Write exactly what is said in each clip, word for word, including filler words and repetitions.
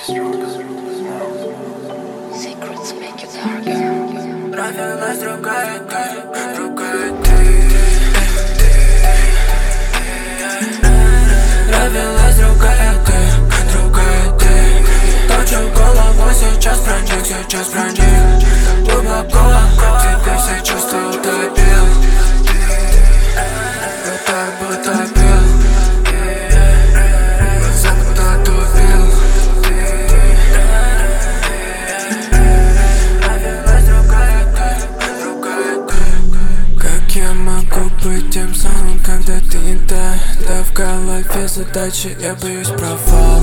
Нравилась другая ты, другая ты. Нравилась другая ты, другая ты. Точу голову, сейчас проник, сейчас проник. Глубоко тебе все чувства утопил. Вот так будто пил. Глаза куда-то убил. Нравилась другая ты, другая ты. Как я могу быть тем самым, когда ты не та? Да в голове задачи, я боюсь провал.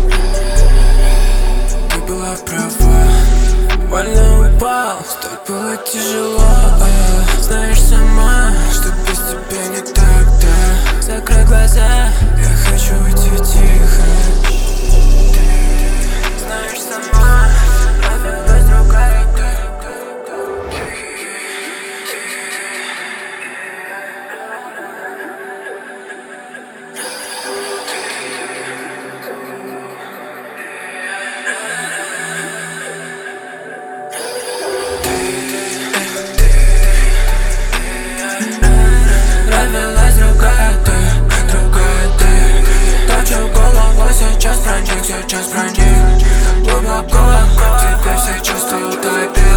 Ты была права, больно упал, стать было тяжело. Знаешь сама, что без тебя не так, да. Закрой глаза, я хочу уйти тихо. Ты знаешь сама, нравилась другая ты. Нравилась другая ты, другая ты. Точу голову, сейчас проник, сейчас проник. Глубоко тебе все чувства утопил.